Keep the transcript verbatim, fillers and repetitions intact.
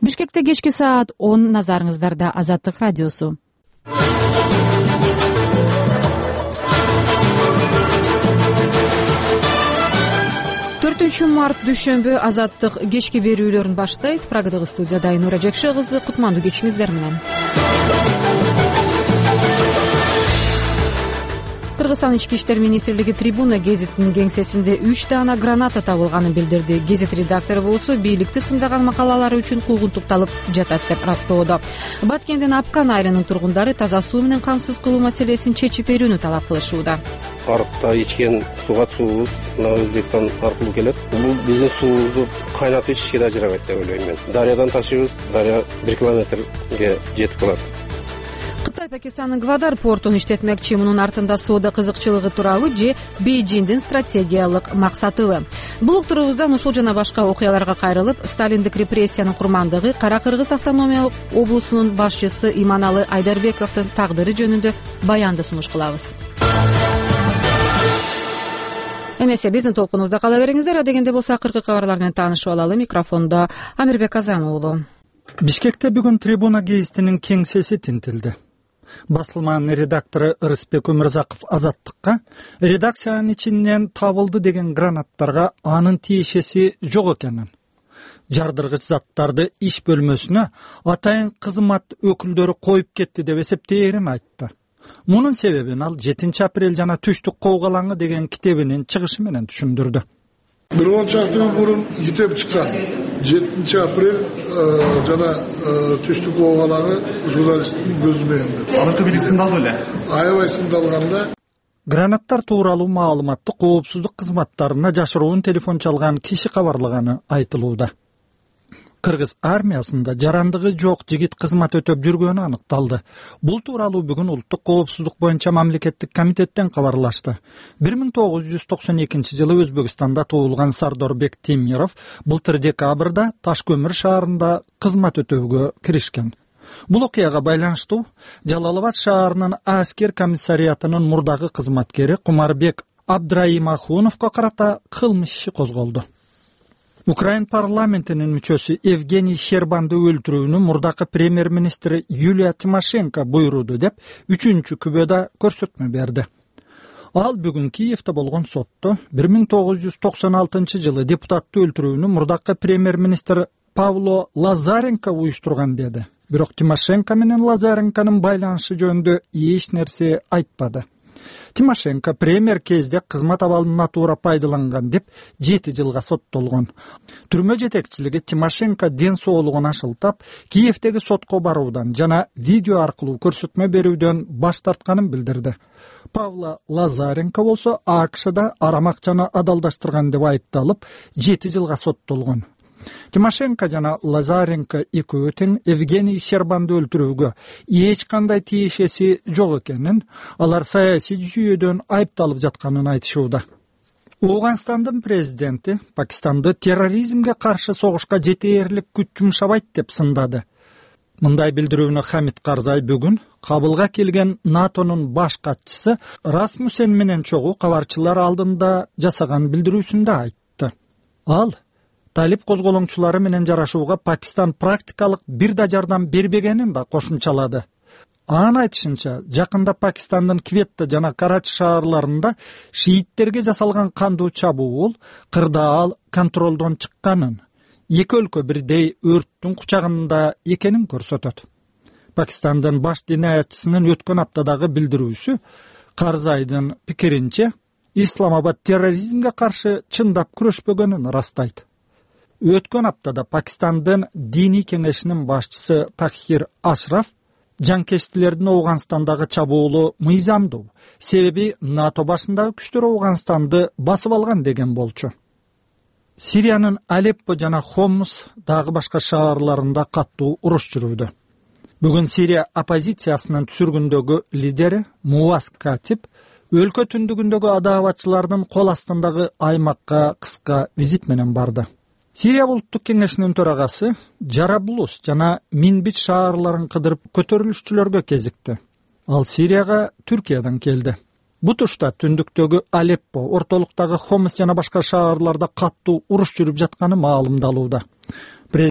Бишкекте кечки саат он, назарыңыздарда Азаттык радиосу. төртүнчү март дүйшөмбү Азаттык кечки берүүлөрүн баштайт. Прагадагы студияда Айнура Жакшы кызы, кутмандуу кечиңиздер менен. Кыргызстан ички иштер министрлиги Трибуна гезитинин кеңсесинде үч даана граната табылганын билдирди. Гезит редактору болсо бийликти сындаган макалалары үчүн куугунтукталып жатат деп растоодо. Баткендин Апкан айылынын тургундары таза суу менен камсыз кылуу маселесин чечип берүүнү талап кылышууда. Арыкта ичкен суга суубуз мына Өзбекстан аркылуу келет. Бул биздин суубузду кайнатып ичишке да жарабайт деп ойлойм мен. Дарыядан ташыйбыз, дарыя бир километрге жетип калат. Кытай Пакистандын Гвадар портун иштетмекчи. Мунун артында соода кызыкчылыгы туурабы же Бейжиңдин стратегиялык максатыбы? Бул уктуруубуздан ушул жана башка окуяларга кайрылып, Сталиндик репрессиянын курмандыгы, Кара Кыргыз автономиялык облусунун башчысы Иманалы Айдарбековдун тагдыры жөнүндө баянды сунуш кылабыз. Эмесе биздин толкунубузда кала бериңиздер. Дегенде болсо акыркы кабарлар менен таанышып алалы. Микрофондо Амирбек Азам уулу. Бишкекте бүгүн Трибуна гезитинин кеңсеси тинтилди. Басылманын редактору Ырысбек Өмүрзаков Азаттыкка редакциянын ичинен табылды деген гранаттарга анын тиешеси жок экенин, жардыргыч заттарды иш бөлмөсүнө атайын кызмат өкүлдөрү коюп кетти деп эсептээрин айтты. Мунун себебин ал жетинчи апрель жана Түштүк Коогалаңы деген китебинин чыгышы менен түшүндүрдү. Бир он чакты мурун китеп чыккан. жетинчи апрель жана Түштүк Коогалаңы журналисттин көзү менен. Аны түбүлүк сындалды эле. Аябай сындалганда. Гранаттар тууралуу маалыматты коопсуздук кызматтарына жашыруун телефон чалган киши кабарлаганы айтылууда. Кыргыз армиясында жарандыгы жок жигит кызмат өтөп жүргөнү аныкталды. Бул тууралуу бүгүн улуттук коопсуздук боюнча мамлекеттик комитеттен кабарлашты. бир миң тогуз жүз токсон экинчи жылы Өзбекстанда туулган Сардорбек Темиров былтыр декабрда Ташкөмүр шаарында кызмат өтөөгө киришкен. Бул окуяга байланыштуу Жалалабад шаарынын аскер комиссариатынын мурдагы кызматкери Кумарбек Абдраимахуновго карата кылмыш иши козголду. Украин парламентинин мүчөсү Евгений Щербанды өлтүрүүнү мурдакы премьер-министри Юлия Тимошенко буйруду деп үчүнчү күбөдө көрсөтмө берди. Ал бүгүн Киевде болгон сотто бир миң тогуз жүз токсон алтынчы жылы депутатты өлтүрүүнү мурдакы премьер-министр Павло Лазаренко уюштурган деди. Бирок Тимошенко менен Лазаренконун байланышы жөнүндө эч нерсе айтпады. Тимошенко премьер кезде кызмат абалын натуура пайдаланган деп жети жылга соттолгон. Түрмө жетекчилиги Тимошенко ден соолугун ашылтап, Киевдеги сотко баруудан жана видео аркылуу көрсөтмө берүүдөн баш тартканын билдирди. Павло Лазаренко болсо АКШда арамакчаны адалдаштырган деп айыпталып, жети жылга соттолгон. Тимошенко жана Лазаренко экөө тең Евгений Щербанды өлтүрүүгө эч кандай тиешеси жок экенин, алар саясий жүйөдөн айыпталып жатканын айтышууда. Ооганстандын президенти Пакистанды терроризмге каршы согушка жетээрлик күч жумшабайт деп сындады. Мындай билдирүүнү Хамид Карзай бүгүн Кабылга келген НАТОнун баш катчысы Расмуссен менен чогуу кабарчылар алдында жасаган билдирүүсүндө айтты. Ал талип козголоңчулары менен жарашууга Пакистан практикалык бир да жардам бербегенин да кошумчалады. Анын айтышынча, жакында Пакистандын Кветта жана Карачи шаарларында шииттерге жасалган кандуу чабуул кырдаал контролдон чыкканын, эки өлкө бирдей өрттүн кучагында экенин көрсөтөт. Пакистандын баш динаятчысынын өткөн аптадагы билдирүүсү Карзайдын пикиринче Исламабад терроризмге каршы чындап күрөшпөгөнүн растайт. Өткөн аптада Пакистандын диний кеңешинин башчысы Тахир Ашраф жанкечтилердин Ооганстандагы чабуулу мыйзамдуу, себеби НАТО башындагы күчтөр Ооганстанды басып алган деген болчу. Сириянын Алеппо жана Хомс дагы башка шаарларында каттуу уруш жүрүүдө. Бүгүн Сирия оппозициясынын түсүргүндөгү лидери Муаз Катип өлкө түндүгүндөгү адаабатчылардын кол астындагы аймакка кыска визит менен барды. Сирия улуттук кеңешинин төрагасы Жараблус жана Минбит шаарларын кыдырып көтөрүлүшчүлөргө кезикти. Ал Сирияга Түркиядан келди. Бу тушта түндүктөгү Алеппо, ортолуктагы Хомс жана башка шаарларда каттуу уруш жүрүп жатканы маалымдалууда.